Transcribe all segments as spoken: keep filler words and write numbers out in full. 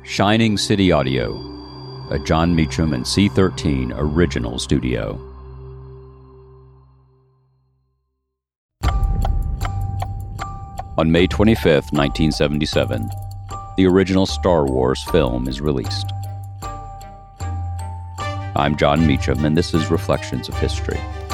Shining City Audio, a Jon Meacham and C thirteen original studio. On May twenty-fifth, nineteen seventy-seven, the original Star Wars film is released. I'm Jon Meacham, and this is Reflections of History.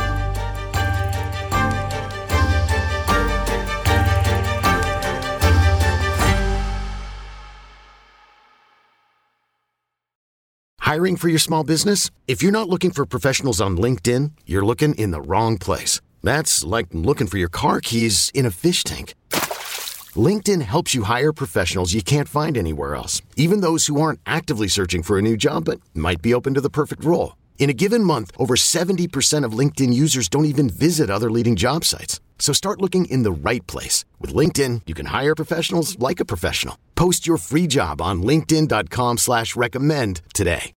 Hiring for your small business? If you're not looking for professionals on LinkedIn, you're looking in the wrong place. That's like looking for your car keys in a fish tank. LinkedIn helps you hire professionals you can't find anywhere else, even those who aren't actively searching for a new job but might be open to the perfect role. In a given month, over seventy percent of LinkedIn users don't even visit other leading job sites. So start looking in the right place. With LinkedIn, you can hire professionals like a professional. Post your free job on linkedin.com slash recommend today.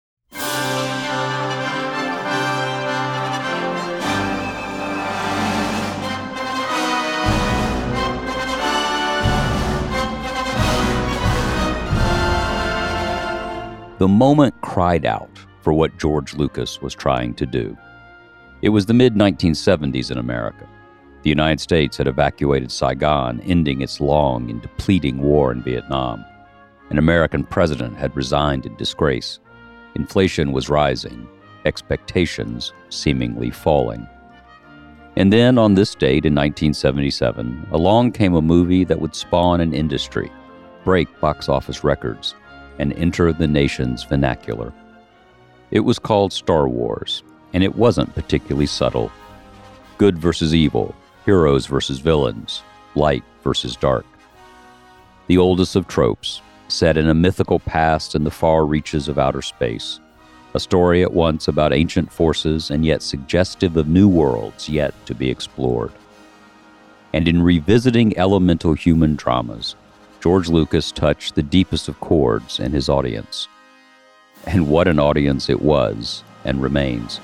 The moment cried out for what George Lucas was trying to do. It was the mid nineteen seventies in America. The United States had evacuated Saigon, ending its long and depleting war in Vietnam. An American president had resigned in disgrace. Inflation was rising, expectations seemingly falling. And then on this date in nineteen seventy-seven, along came a movie that would spawn an industry, break box office records, and enter the nation's vernacular. It was called Star Wars, and it wasn't particularly subtle. Good versus evil, heroes versus villains, light versus dark. The oldest of tropes, set in a mythical past in the far reaches of outer space. A story at once about ancient forces and yet suggestive of new worlds yet to be explored. And in revisiting elemental human dramas, George Lucas touched the deepest of chords in his audience. And what an audience it was and remains.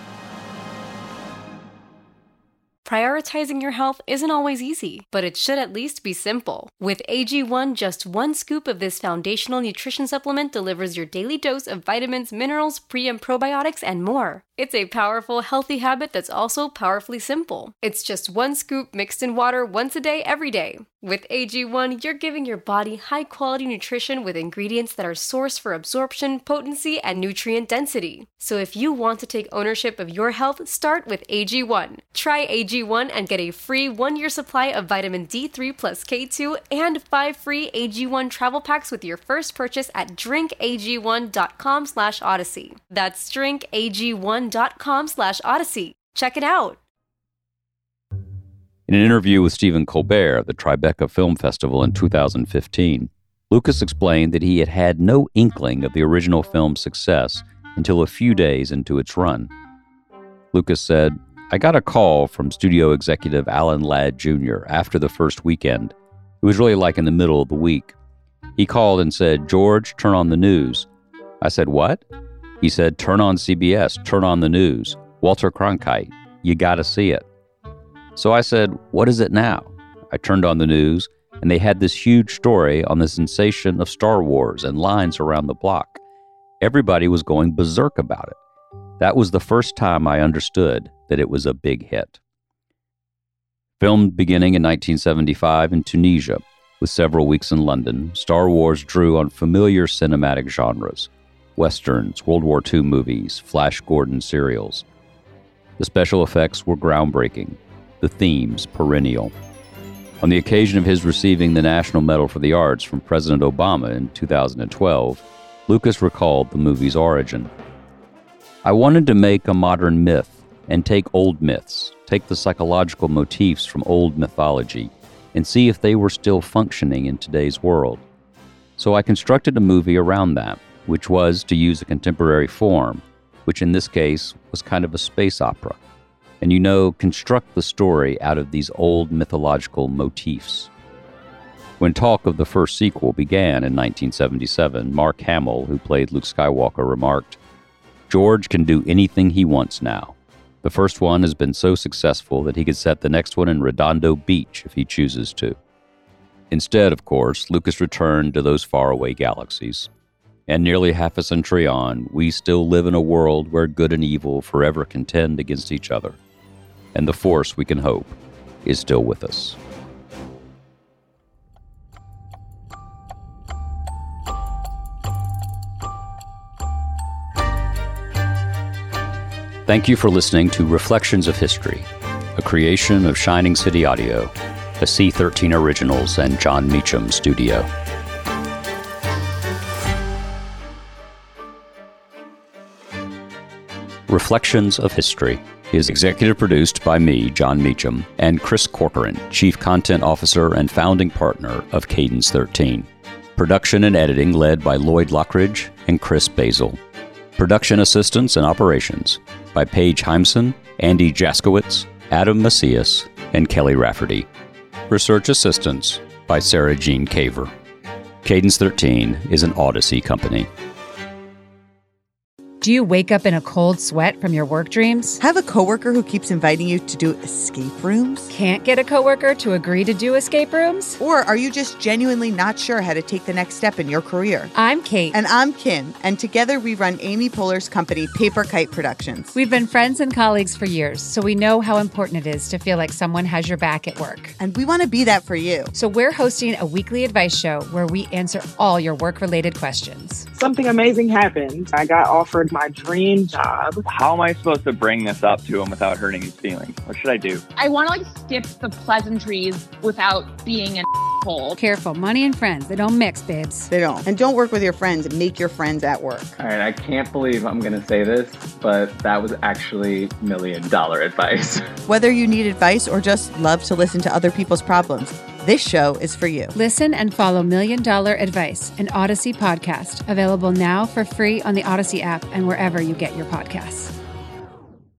Prioritizing your health isn't always easy, but it should at least be simple. With A G one, just one scoop of this foundational nutrition supplement delivers your daily dose of vitamins, minerals, pre- and probiotics, and more. It's a powerful, healthy habit that's also powerfully simple. It's just one scoop mixed in water once a day, every day. With A G one, you're giving your body high-quality nutrition with ingredients that are sourced for absorption, potency, and nutrient density. So if you want to take ownership of your health, start with A G one. Try A G one and get a free one-year supply of vitamin D three plus K two and five free A G one travel packs with your first purchase at drink A G one dot com slash odyssey. That's drink A G one dot com slash odyssey. Check it out. In an interview with Stephen Colbert at the Tribeca Film Festival in two thousand fifteen, Lucas explained that he had had no inkling of the original film's success until a few days into its run. Lucas said, "I got a call from studio executive Alan Ladd Junior after the first weekend. It was really like in the middle of the week. He called and said, 'George, turn on the news.' I said, 'What?' He said, 'Turn on C B S, turn on the news. Walter Cronkite, you gotta see it.' So I said, 'What is it now?' I turned on the news, and they had this huge story on the sensation of Star Wars and lines around the block. Everybody was going berserk about it. That was the first time I understood that it was a big hit." Filmed beginning in nineteen seventy-five in Tunisia, with several weeks in London, Star Wars drew on familiar cinematic genres: Westerns, World War Two movies, Flash Gordon serials. The special effects were groundbreaking, the themes perennial. On the occasion of his receiving the National Medal for the Arts from President Obama in two thousand twelve, Lucas recalled the movie's origin. "I wanted to make a modern myth and take old myths, take the psychological motifs from old mythology, and see if they were still functioning in today's world. So I constructed a movie around that, which was to use a contemporary form, which in this case was kind of a space opera. And you know, construct the story out of these old mythological motifs." When talk of the first sequel began in nineteen seventy-seven, Mark Hamill, who played Luke Skywalker, remarked, "George can do anything he wants now. The first one has been so successful that he could set the next one in Redondo Beach if he chooses to." Instead, of course, Lucas returned to those faraway galaxies. And nearly half a century on, we still live in a world where good and evil forever contend against each other. And the force, we can hope, is still with us. Thank you for listening to Reflections of History, a creation of Shining City Audio, a C thirteen Originals and John Meacham studio. Reflections of History is executive produced by me, John Meacham, and Chris Corcoran, Chief Content Officer and founding partner of Cadence thirteen. Production and editing led by Lloyd Lockridge and Chris Basil. Production assistance and operations by Paige Heimson, Andy Jaskowitz, Adam Macias, and Kelly Rafferty. Research assistance by Sarah Jean Caver. Cadence thirteen is an Odyssey company. Do you wake up in a cold sweat from your work dreams? Have a coworker who keeps inviting you to do escape rooms? Can't get a coworker to agree to do escape rooms? Or are you just genuinely not sure how to take the next step in your career? I'm Kate. And I'm Kim. And together we run Amy Poehler's company, Paper Kite Productions. We've been friends and colleagues for years, so we know how important it is to feel like someone has your back at work. And we want to be that for you. So we're hosting a weekly advice show where we answer all your work-related questions. Something amazing happened. I got offered my dream job. How am I supposed to bring this up to him without hurting his feelings? What should I do? I want to like skip the pleasantries without being an asshole. Careful, money and friends, they don't mix, babes. They don't. And don't work with your friends. Make your friends at work. All right, I can't believe I'm going to say this, but that was actually million dollar advice. Whether you need advice or just love to listen to other people's problems, this show is for you. Listen and follow Million Dollar Advice, an Odyssey podcast, available now for free on the Odyssey app and wherever you get your podcasts.